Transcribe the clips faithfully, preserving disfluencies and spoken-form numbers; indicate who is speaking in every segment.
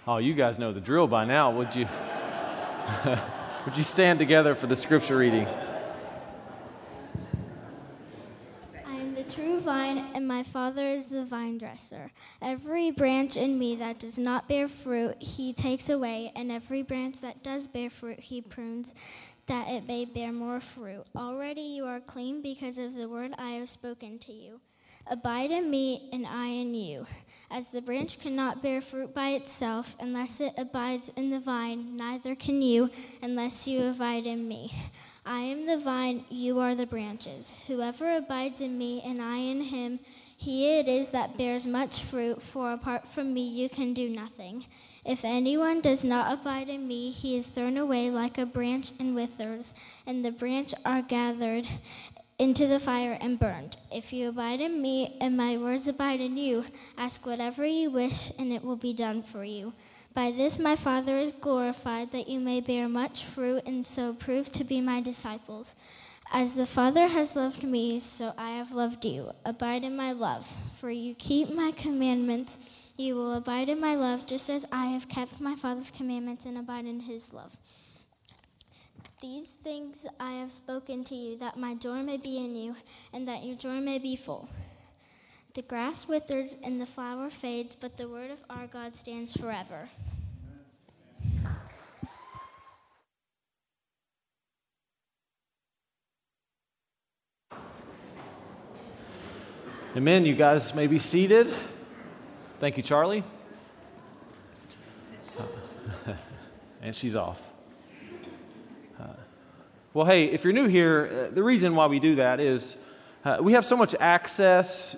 Speaker 1: Oh, you guys know the drill by now. Would you would you stand together for the scripture reading?
Speaker 2: I am the true vine, and my Father is the vine dresser. Every branch in me that does not bear fruit, he takes away, and every branch that does bear fruit, he prunes, that it may bear more fruit. Already you are clean because of the word I have spoken to you. Abide in me, and I in you. As the branch cannot bear fruit by itself unless it abides in the vine, neither can you unless you abide in me. I am the vine, you are the branches. Whoever abides in me, and I in him, he it is that bears much fruit, for apart from me you can do nothing. If anyone does not abide in me, he is thrown away like a branch and withers, and the branch are gathered into the fire and burned. If you abide in me, and my words abide in you, ask whatever you wish, and it will be done for you. By this my Father is glorified, that you may bear much fruit, and so prove to be my disciples. As the Father has loved me, so I have loved you. Abide in my love. For you keep my commandments, you will abide in my love, just as I have kept my Father's commandments and abide in his love. These things I have spoken to you, that my joy may be in you, and that your joy may be full. The grass withers and the flower fades, but the word of our God stands forever.
Speaker 1: Amen. You guys may be seated. Thank you, Charlie. And she's off. Uh, well, hey, if you're new here, uh, the reason why we do that is uh, we have so much access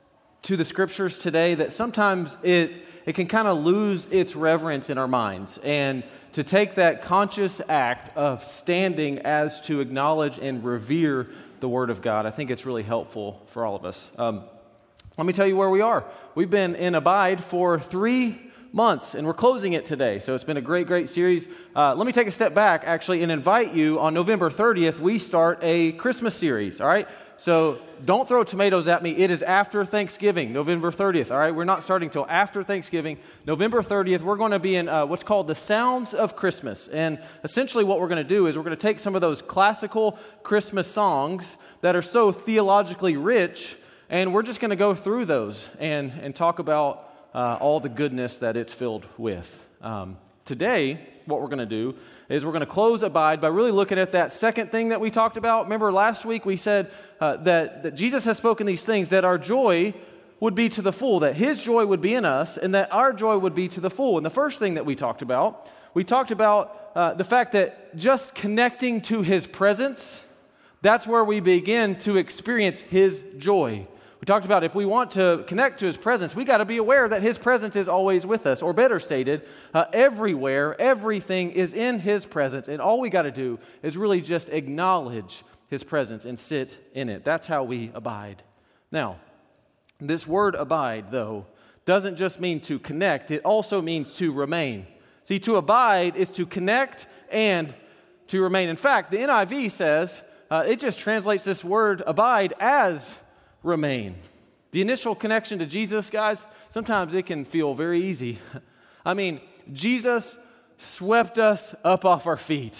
Speaker 1: to the scriptures today that sometimes it it can kind of lose its reverence in our minds. And to take that conscious act of standing as to acknowledge and revere the Word of God, I think it's really helpful for all of us. Um, let me tell you where we are. We've been in Abide for three months, and we're closing it today. So it's been a great, great series. Uh, let me take a step back, actually, and invite you on November thirtieth, we start a Christmas series, all right? So don't throw tomatoes at me. It is after Thanksgiving, November thirtieth, all right? We're not starting till after Thanksgiving. November thirtieth, we're going to be in uh, what's called the Sounds of Christmas. And essentially what we're going to do is we're going to take some of those classical Christmas songs that are so theologically rich, and we're just going to go through those and, and talk about uh, all the goodness that it's filled with. Um, today, what we're going to do is we're going to close Abide by really looking at that second thing that we talked about. Remember last week we said uh, that, that Jesus has spoken these things, that our joy would be to the full, that his joy would be in us, and that our joy would be to the full. And the first thing that we talked about, we talked about uh, the fact that just connecting to his presence, that's where we begin to experience his joy. We talked about if we want to connect to his presence, we got to be aware that his presence is always with us. Or better stated, uh, everywhere, everything is in his presence. And all we got to do is really just acknowledge his presence and sit in it. That's how we abide. Now, this word abide, though, doesn't just mean to connect. It also means to remain. See, to abide is to connect and to remain. In fact, the N I V says, uh, it just translates this word abide as remain. The initial connection to Jesus, guys, sometimes it can feel very easy. I mean, Jesus swept us up off our feet,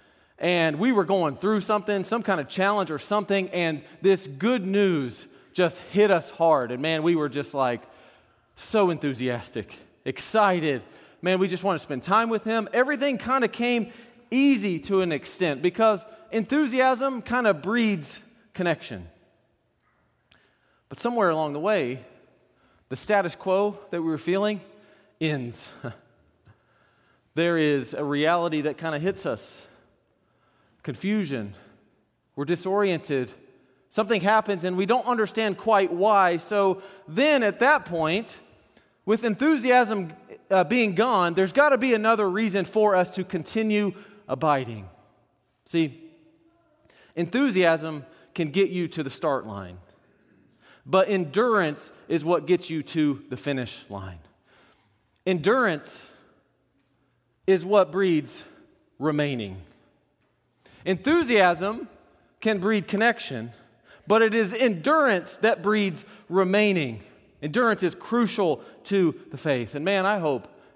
Speaker 1: and we were going through something, some kind of challenge or something, and this good news just hit us hard. And man, we were just like so enthusiastic, excited. Man, we just want to spend time with him. Everything kind of came easy to an extent because enthusiasm kind of breeds connection. But somewhere along the way, the status quo that we were feeling ends. There is a reality that kind of hits us. Confusion. We're disoriented. Something happens and we don't understand quite why. So then at that point, with enthusiasm uh, being gone, there's got to be another reason for us to continue abiding. See, enthusiasm can get you to the start line. But endurance is what gets you to the finish line. Endurance is what breeds remaining. Enthusiasm can breed connection, but it is endurance that breeds remaining. Endurance is crucial to the faith. And man, I hope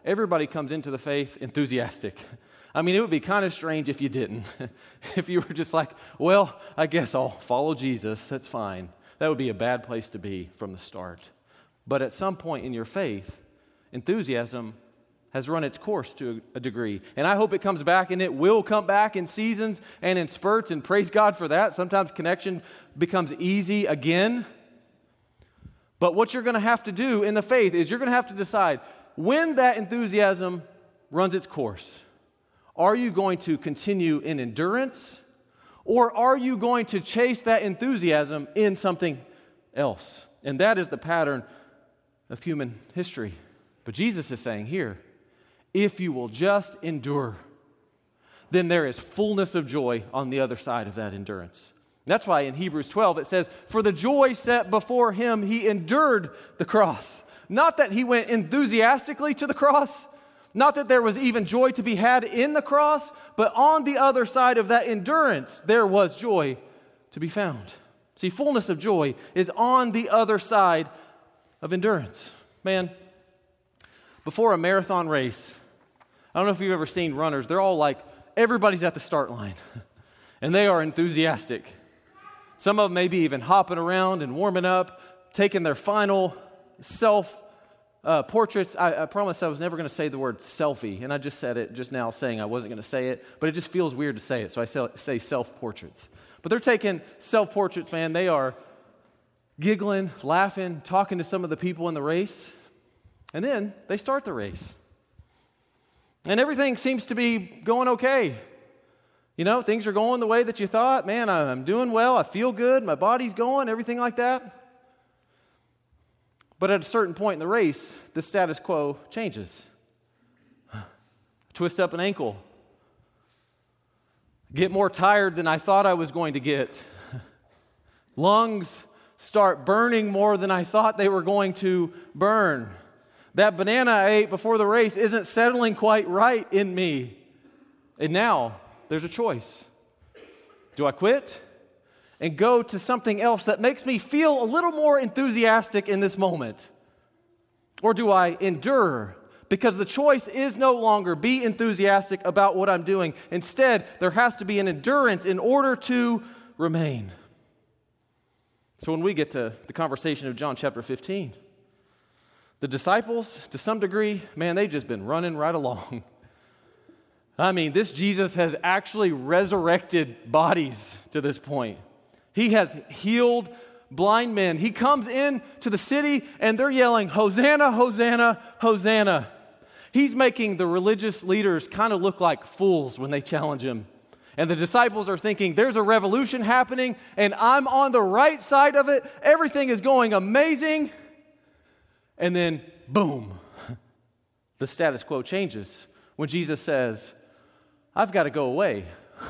Speaker 1: everybody comes into the faith enthusiastic. I mean, it would be kind of strange if you didn't. If you were just like, well, I guess I'll follow Jesus, that's fine. That would be a bad place to be from the start. But at some point in your faith, enthusiasm has run its course to a degree. And I hope it comes back, and it will come back in seasons and in spurts, and praise God for that. Sometimes connection becomes easy again. But what you're going to have to do in the faith is you're going to have to decide when that enthusiasm runs its course. Are you going to continue in endurance, or are you going to chase that enthusiasm in something else? And that is the pattern of human history. But Jesus is saying here, if you will just endure, then there is fullness of joy on the other side of that endurance. That's why in Hebrews twelve it says, for the joy set before him, he endured the cross. Not that he went enthusiastically to the cross, not that there was even joy to be had in the cross, but on the other side of that endurance, there was joy to be found. See, fullness of joy is on the other side of endurance. Man, before a marathon race, I don't know if you've ever seen runners, they're all like, everybody's at the start line, and they are enthusiastic. Some of them maybe even hopping around and warming up, taking their final self Uh, portraits. I, I promised I was never going to say the word selfie, and I just said it just now saying I wasn't going to say it, but it just feels weird to say it, so I say, say self-portraits. But they're taking self-portraits, man. They are giggling, laughing, talking to some of the people in the race, and then they start the race. And everything seems to be going okay. You know, things are going the way that you thought. Man, I'm doing well. I feel good. My body's going, everything like that. But at a certain point in the race, the status quo changes. Twist up an ankle. Get more tired than I thought I was going to get. Lungs start burning more than I thought they were going to burn. That banana I ate before the race isn't settling quite right in me. And now there's a choice. Do I quit and go to something else that makes me feel a little more enthusiastic in this moment? Or do I endure? Because the choice is no longer be enthusiastic about what I'm doing. Instead, there has to be an endurance in order to remain. So when we get to the conversation of John chapter fifteen, the disciples, to some degree, man, they've just been running right along. I mean, this Jesus has actually resurrected bodies to this point. He has healed blind men. He comes in to the city and they're yelling, Hosanna, Hosanna, Hosanna. He's making the religious leaders kind of look like fools when they challenge him. And the disciples are thinking, there's a revolution happening and I'm on the right side of it. Everything is going amazing. And then, boom, the status quo changes when Jesus says, I've got to go away.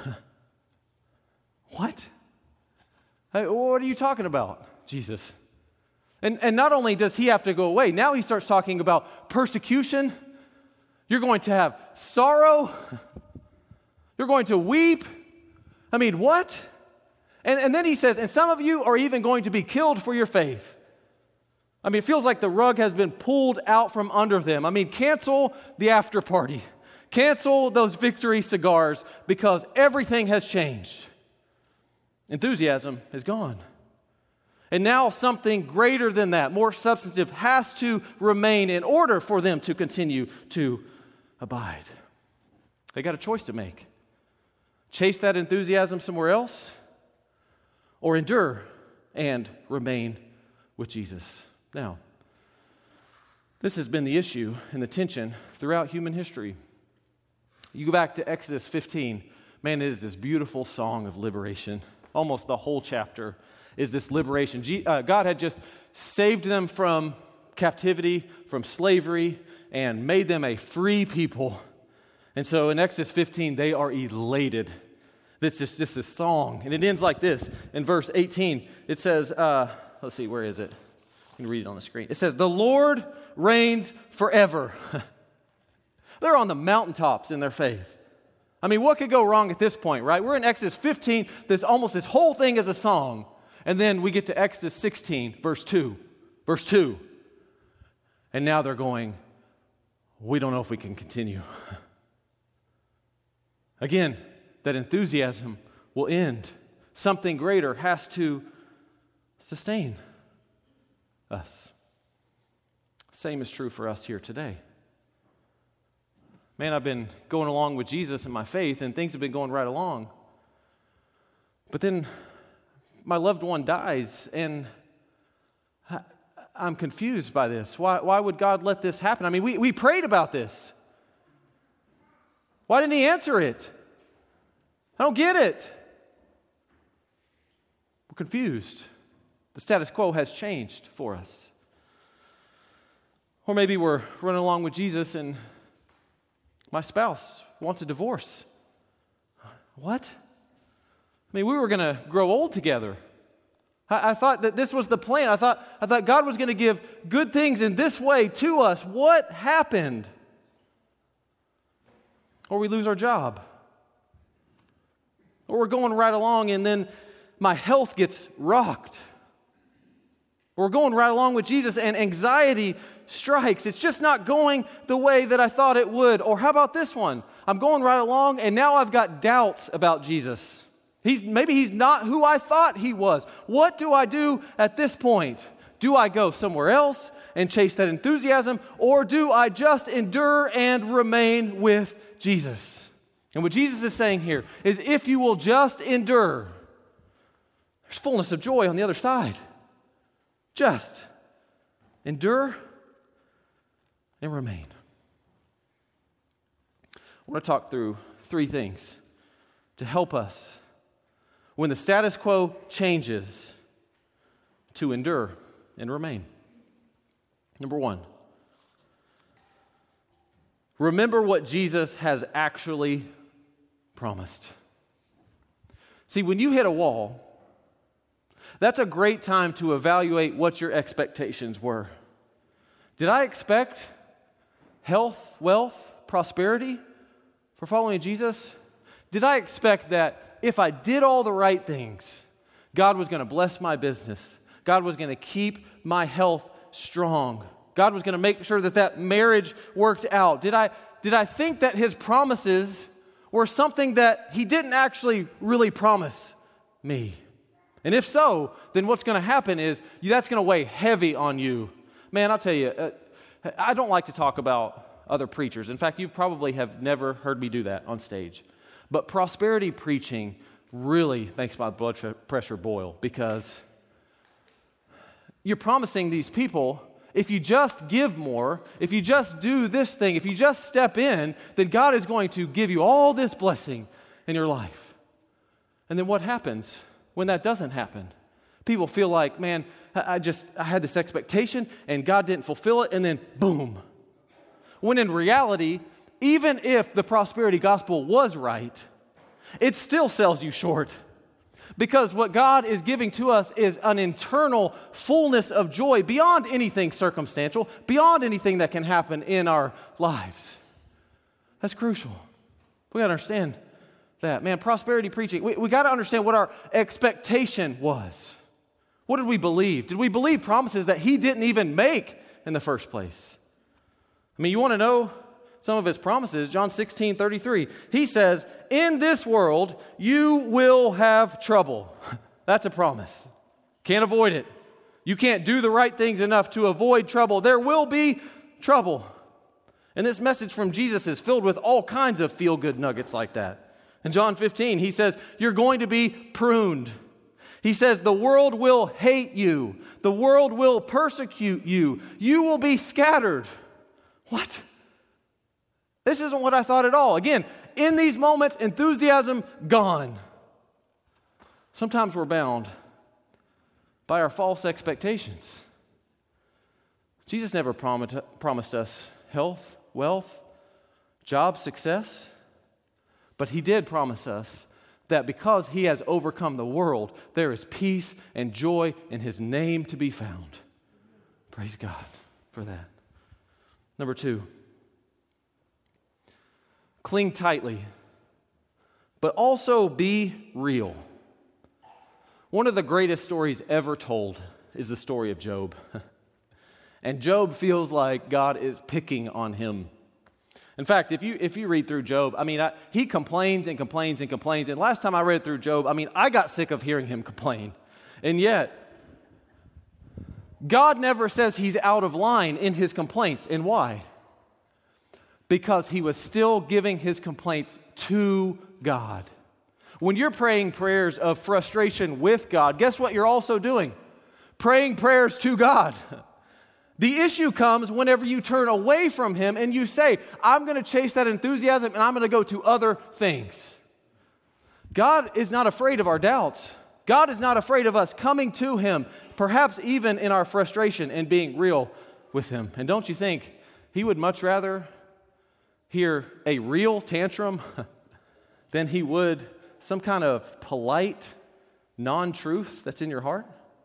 Speaker 1: What? Hey, what are you talking about, Jesus? And, and not only does he have to go away, now he starts talking about persecution. You're going to have sorrow. You're going to weep. I mean, what? And, and then he says, and some of you are even going to be killed for your faith. I mean, it feels like the rug has been pulled out from under them. I mean, cancel the after party. Cancel those victory cigars because everything has changed. Enthusiasm is gone. And now something greater than that, more substantive, has to remain in order for them to continue to abide. They got a choice to make. Chase that enthusiasm somewhere else, or endure and remain with Jesus. Now, this has been the issue and the tension throughout human history. You go back to Exodus fifteen, man, it is this beautiful song of liberation. Almost the whole chapter is this liberation. God had just saved them from captivity, from slavery, and made them a free people. And so in Exodus fifteen, they are elated. This is just this song. And it ends like this. In verse eighteen, it says, uh, let's see, where is it? You can read it on the screen. It says, the Lord reigns forever. They're on the mountaintops in their faith. I mean, what could go wrong at this point, right? We're in Exodus fifteen, this almost this whole thing is a song. And then we get to Exodus sixteen, verse two. Verse two. And now they're going, we don't know if we can continue. Again, that enthusiasm will end. Something greater has to sustain us. Same is true for us here today. Man, I've been going along with Jesus in my faith, and things have been going right along. But then my loved one dies, and I, I'm confused by this. Why, why would God let this happen? I mean, we, we prayed about this. Why didn't he answer it? I don't get it. We're confused. The status quo has changed for us. Or maybe we're running along with Jesus and my spouse wants a divorce. What? I mean, we were going to grow old together. I, I thought that this was the plan. I thought, I thought God was going to give good things in this way to us. What happened? Or we lose our job. Or we're going right along and then my health gets rocked. Or we're going right along with Jesus and anxiety strikes. It's just not going the way that I thought it would. Or how about this one? I'm going right along and now I've got doubts about Jesus. He's maybe he's not who I thought he was. What do I do at this point? Do I go somewhere else and chase that enthusiasm, or do I just endure and remain with Jesus? And what Jesus is saying here is if you will just endure, there's fullness of joy on the other side. Just endure and remain. I want to talk through three things to help us when the status quo changes to endure and remain. Number one, remember what Jesus has actually promised. See, when you hit a wall, that's a great time to evaluate what your expectations were. Did I expect health, wealth, prosperity for following Jesus? Did I expect that if I did all the right things, God was going to bless my business? God was going to keep my health strong. God was going to make sure that that marriage worked out. Did I, did I think that his promises were something that he didn't actually really promise me? And if so, then what's going to happen is that's going to weigh heavy on you. Man, I'll tell you, uh, I don't like to talk about other preachers. In fact, you probably have never heard me do that on stage. But prosperity preaching really makes my blood pressure boil, because you're promising these people, if you just give more, if you just do this thing, if you just step in, then God is going to give you all this blessing in your life. And then what happens when that doesn't happen? People feel like, man, I just, I had this expectation and God didn't fulfill it, and then boom. When in reality, even if the prosperity gospel was right, it still sells you short. Because what God is giving to us is an internal fullness of joy beyond anything circumstantial, beyond anything that can happen in our lives. That's crucial. We got to understand that. Man, prosperity preaching, we, we got to understand what our expectation was. What did we believe? Did we believe promises that he didn't even make in the first place? I mean, you want to know some of his promises? John sixteen thirty-three. He says, in this world, you will have trouble. That's a promise. Can't avoid it. You can't do the right things enough to avoid trouble. There will be trouble. And this message from Jesus is filled with all kinds of feel-good nuggets like that. In John fifteen, he says, you're going to be pruned. He says, the world will hate you. The world will persecute you. You will be scattered. What? This isn't what I thought at all. Again, in these moments, enthusiasm gone. Sometimes we're bound by our false expectations. Jesus never promised, promised us health, wealth, job, success. But he did promise us that because he has overcome the world, there is peace and joy in his name to be found. Praise God for that. Number two, cling tightly, but also be real. One of the greatest stories ever told is the story of Job. And Job feels like God is picking on him In fact, if you if you read through Job, I mean, I, he complains and complains and complains. And last time I read through Job, I mean, I got sick of hearing him complain. And yet, God never says he's out of line in his complaints. And why? Because he was still giving his complaints to God. When you're praying prayers of frustration with God, guess what you're also doing? Praying prayers to God. The issue comes whenever you turn away from him and you say, I'm going to chase that enthusiasm and I'm going to go to other things. God is not afraid of our doubts. God is not afraid of us coming to him, perhaps even in our frustration and being real with him. And don't you think he would much rather hear a real tantrum than he would some kind of polite non-truth that's in your heart?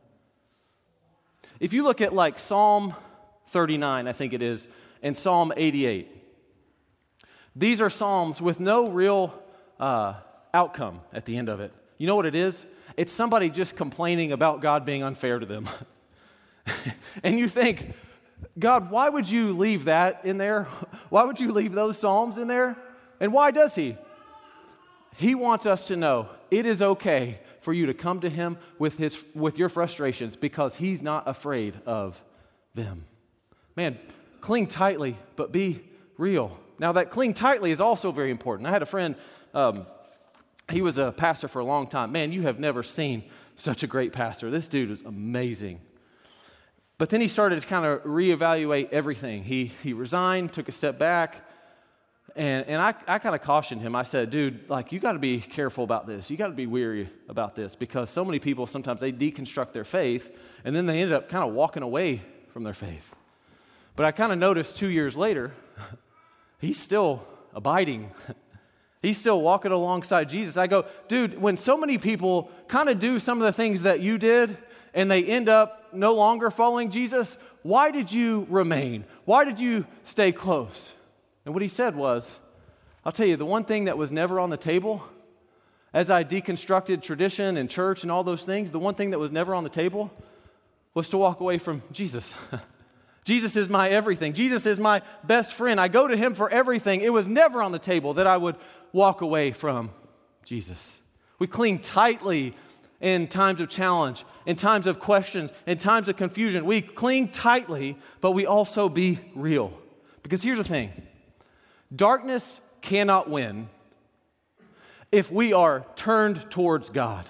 Speaker 1: If you look at like Psalm thirty-nine, I think it is, and Psalm eighty-eight, these are psalms with no real uh, outcome at the end of it. You know what it is? It's somebody just complaining about God being unfair to them. And you think, God, why would you leave that in there? Why would you leave those psalms in there? And why does he? He wants us to know it is okay for you to come to him with his with your frustrations because he's not afraid of them. Man, cling tightly, but be real. Now, that cling tightly is also very important. I had a friend, um, he was a pastor for a long time. Man, you have never seen such a great pastor. This dude is amazing. But then he started to kind of reevaluate everything. He he resigned, took a step back. And and I, I kind of cautioned him. I said, dude, like, you got to be careful about this. You got to be weary about this because so many people, sometimes they deconstruct their faith and then they ended up kind of walking away from their faith. But I kind of noticed two years later, he's still abiding. He's still walking alongside Jesus. I go, dude, when so many people kind of do some of the things that you did and they end up no longer following Jesus, why did you remain? Why did you stay close? And what he said was, I'll tell you, the one thing that was never on the table, as I deconstructed tradition and church and all those things, the one thing that was never on the table was to walk away from Jesus. Jesus is my everything. Jesus is my best friend. I go to him for everything. It was never on the table that I would walk away from Jesus. We cling tightly in times of challenge, in times of questions, in times of confusion. We cling tightly, but we also be real. Because here's the thing. Darkness cannot win if we are turned towards God.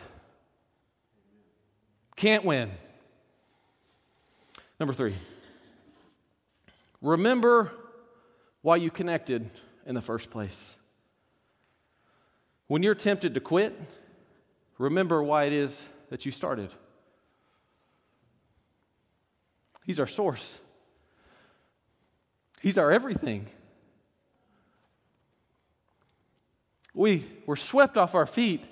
Speaker 1: Can't win. Number three, remember why you connected in the first place. When you're tempted to quit, remember why it is that you started. He's our source. He's our everything. We were swept off our feet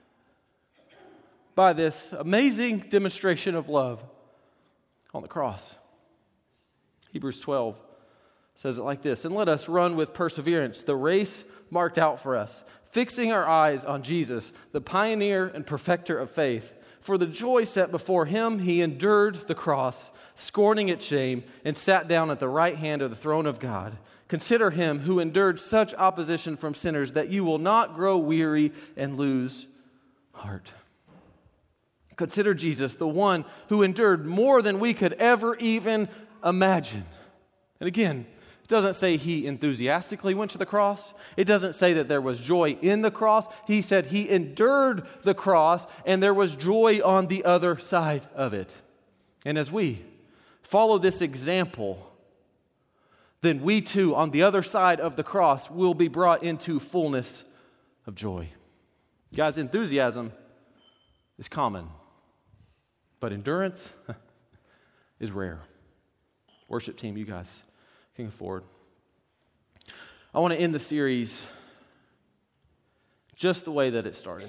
Speaker 1: by this amazing demonstration of love on the cross. Hebrews twelve says it like this, and let us run with perseverance the race marked out for us, fixing our eyes on Jesus, the pioneer and perfecter of faith. For the joy set before him, he endured the cross, scorning its shame, and sat down at the right hand of the throne of God. Consider him who endured such opposition from sinners that you will not grow weary and lose heart. Consider Jesus, the one who endured more than we could ever even imagine. And again, it doesn't say he enthusiastically went to the cross. It doesn't say that there was joy in the cross. He said he endured the cross and there was joy on the other side of it. And as we follow this example, then we too, on the other side of the cross, will be brought into fullness of joy. Guys, enthusiasm is common, but endurance is rare. Worship team, you guys can go forward. I want to end the series just the way that it started.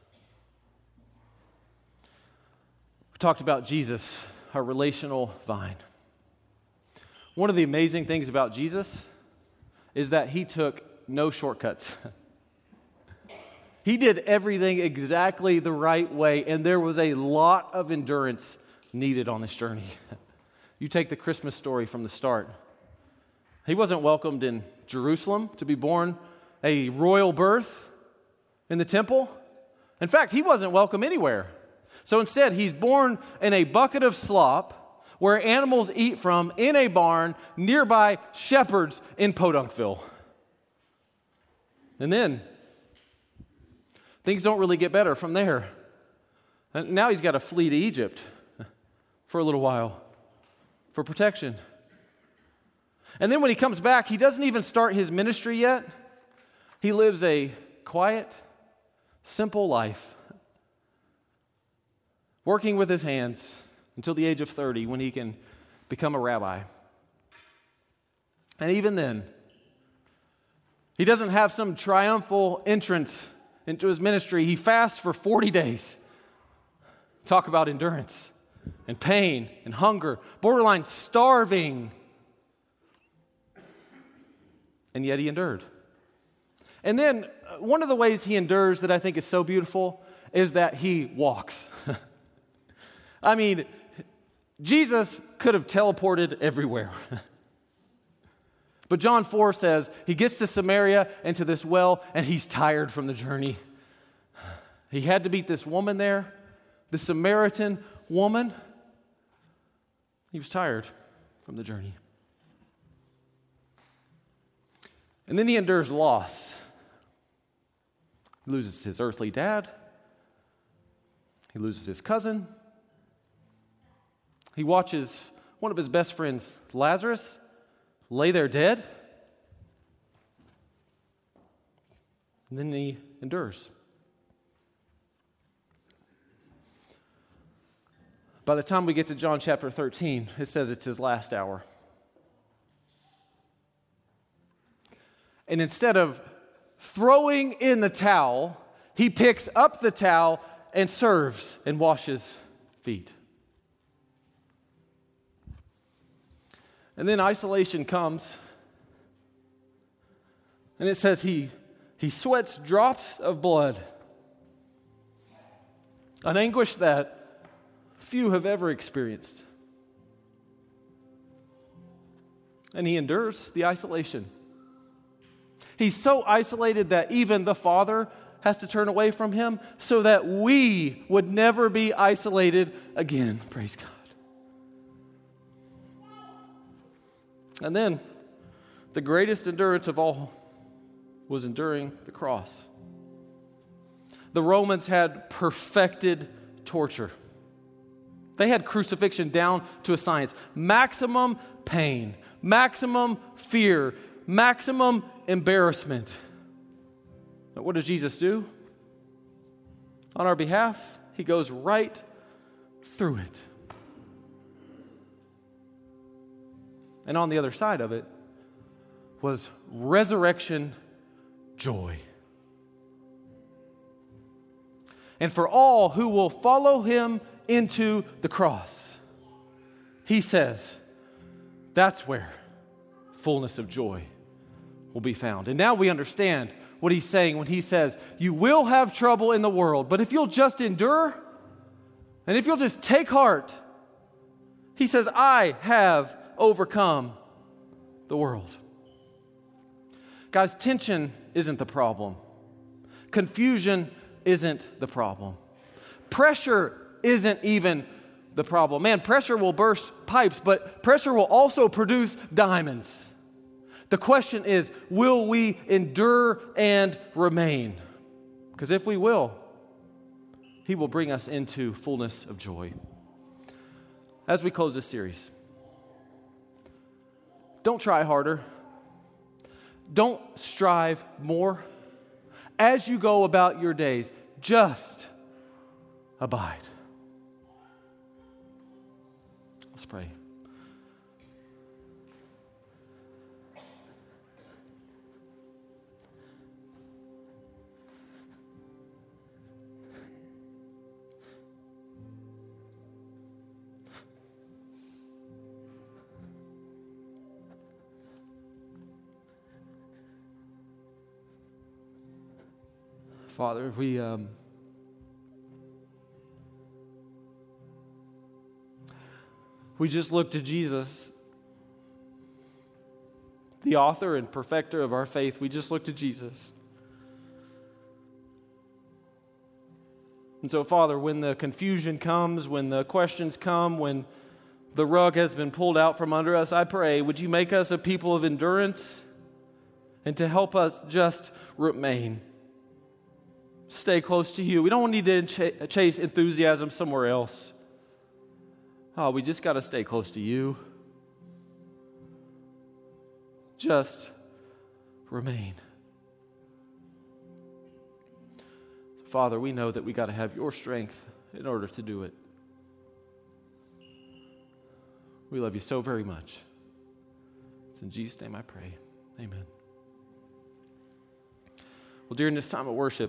Speaker 1: We talked about Jesus, our relational vine. One of the amazing things about Jesus is that he took no shortcuts. He did everything exactly the right way, and there was a lot of endurance needed on this journey. You take the Christmas story from the start. He wasn't welcomed in Jerusalem to be born a royal birth in the temple. In fact, he wasn't welcome anywhere. So instead, he's born in a bucket of slop where animals eat from in a barn nearby shepherds in Podunkville. And then things don't really get better from there. And now he's got to flee to Egypt for a little while for protection. And then when he comes back, he doesn't even start his ministry yet. He lives a quiet, simple life, working with his hands until the age of thirty when he can become a rabbi. And even then, he doesn't have some triumphal entrance into his ministry. He fasts for forty days. Talk about endurance and pain and hunger, borderline starving. And yet he endured. And then uh, one of the ways he endures that I think is so beautiful is that he walks. I mean, Jesus could have teleported everywhere. But John four says he gets to Samaria and to this well, and he's tired from the journey. He had to meet this woman there, the Samaritan woman. He was tired from the journey. And then he endures loss. He loses his earthly dad. He loses his cousin. He watches one of his best friends, Lazarus, lay there dead. And then he endures. By the time we get to John chapter thirteen, it says it's his last hour. And instead of throwing in the towel, he picks up the towel and serves and washes feet. And then isolation comes. And it says he, he sweats drops of blood. An anguish that few have ever experienced. And he endures the isolation. He's so isolated that even the Father has to turn away from him so that we would never be isolated again. Praise God. And then the greatest endurance of all was enduring the cross. The Romans had perfected torture. They had crucifixion down to a science. Maximum pain, maximum fear, maximum embarrassment. But what does Jesus do? On our behalf, he goes right through it. And on the other side of it was resurrection joy. And for all who will follow him into the cross, he says, that's where fullness of joy will be found. And now we understand what he's saying when he says, you will have trouble in the world, but if you'll just endure, and if you'll just take heart, he says, I have overcome the world. Guys, tension isn't the problem. Confusion isn't the problem. Pressure isn't even the problem. Man, pressure will burst pipes, but pressure will also produce diamonds. The question is, will we endure and remain? Because if we will, he will bring us into fullness of joy. As we close this series, don't try harder. Don't strive more. As you go about your days, just abide. Let's pray. Father, we um, we just look to Jesus, the the author and perfecter of our faith, we just look to Jesus. And so, Father, when the confusion comes, when the questions come, when the rug has been pulled out from under us, I pray, would you make us a people of endurance and to help us just remain. Stay close to you. We don't need to ch- chase enthusiasm somewhere else. Oh, we just got to stay close to you. Just remain. Father, we know that we got to have your strength in order to do it. We love you so very much. It's in Jesus' name I pray. Amen. Well, during this time of worship,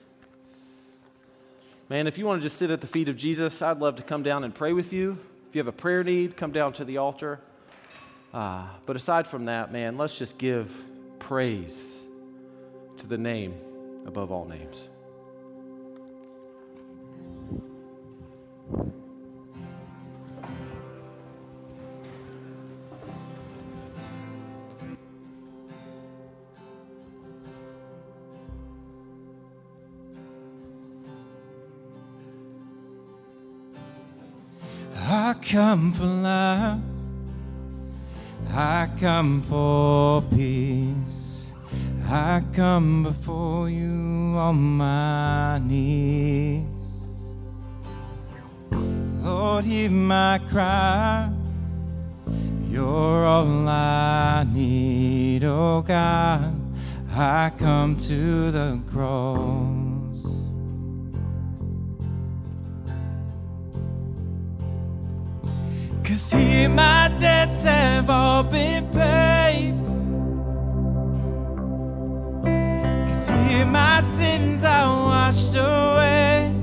Speaker 1: man, if you want to just sit at the feet of Jesus, I'd love to come down and pray with you. If you have a prayer need, come down to the altar. Uh, but aside from that, man, let's just give praise to the name above all names.
Speaker 3: I come for life, I come for peace, I come before you on my knees. Lord, hear my cry, you're all I need, oh God, I come to the cross. 'Cause here my debts have all been paid. 'Cause here my sins are washed away.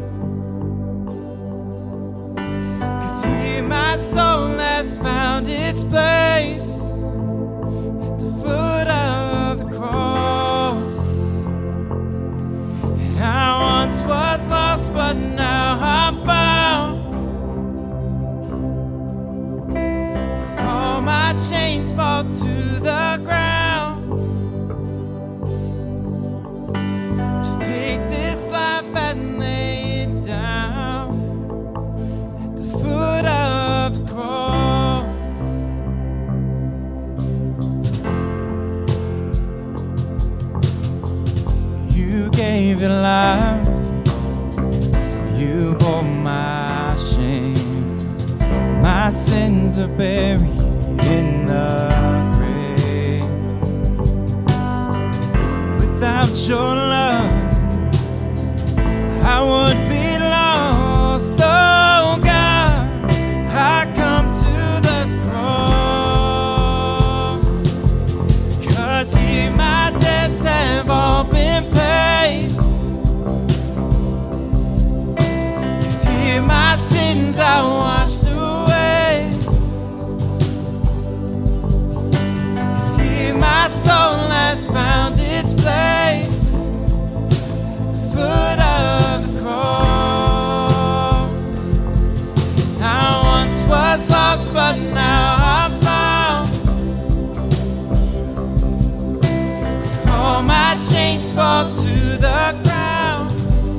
Speaker 3: 'Cause here my soul has found its place at the foot of the cross. And I once was lost, but now I'm found. My chains fall to the ground. Just take this life and lay it down at the foot of the cross. You gave your life, you bore my shame. My sins are buried in the grave. Without your love, I would be lost. Oh God, I come to the cross. 'Cause here my debts have all been paid. 'Cause here my sins are washed away. My soul has found its place at the foot of the cross. I once was lost, but now I'm found. All my chains fall to the ground.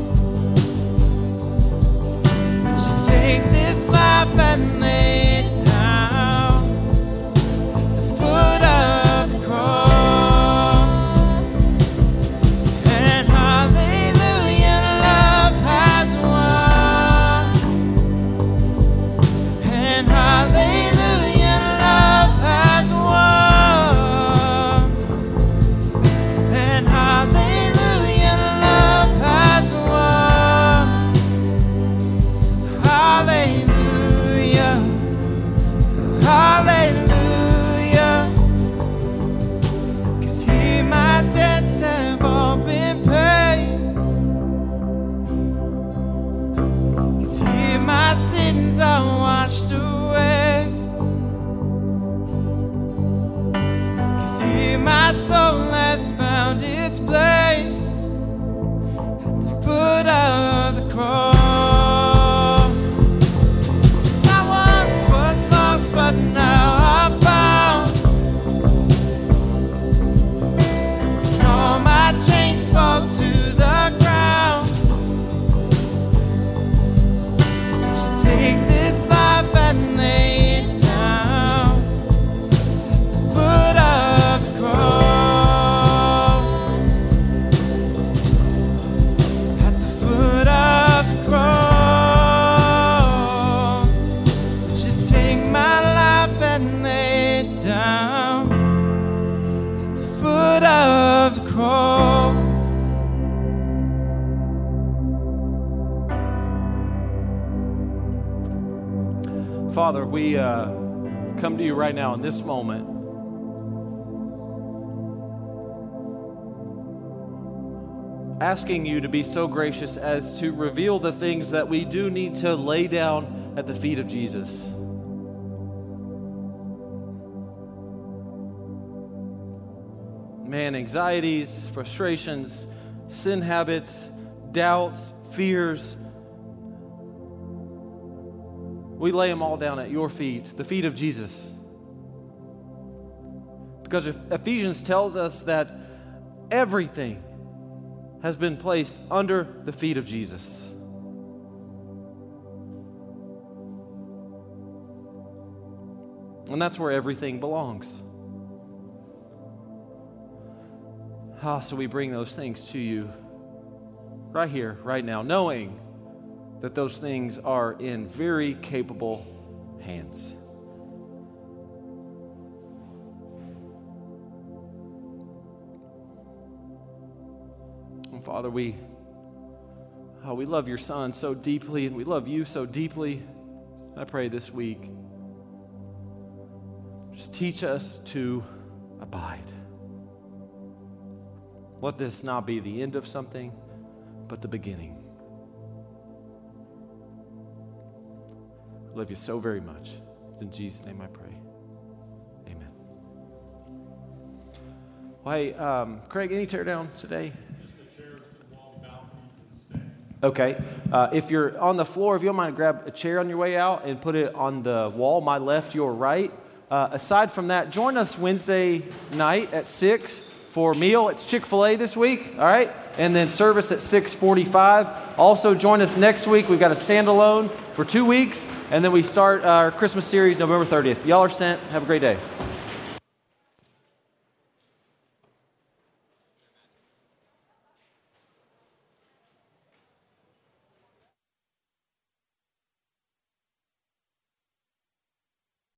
Speaker 3: You take this life and lay it down at the foot of my soul has found its place at the foot of the cross. I once was lost, but now I'm found.
Speaker 1: Father, we uh, come to you right now in this moment. Asking you to be so gracious as to reveal the things that we do need to lay down at the feet of Jesus. Man, anxieties, frustrations, sin habits, doubts, fears, we lay them all down at your feet, the feet of Jesus. Because Ephesians tells us that everything has been placed under the feet of Jesus. And that's where everything belongs. Ah, so we bring those things to you right here, right now, knowing that those things are in very capable hands. And Father, we, oh, we love your Son so deeply, and we love you so deeply. I pray this week, just teach us to abide. Let this not be the end of something, but the beginning. I love you so very much. It's in Jesus' name I pray. Amen. Well, hey, um, Craig, any tear down today?
Speaker 4: Just the chairs, the wall, balcony, and
Speaker 1: Okay. Uh, if you're on the floor, if you don't mind, grab a chair on your way out and put it on the wall, my left, your right. Uh, aside from that, join us Wednesday night at six for meal. It's Chick-fil-A this week, all right? And then service at six forty-five. Also, join us next week. We've got a standalone for two weeks, and then we start our Christmas series November thirtieth. Y'all are sent. Have a great day.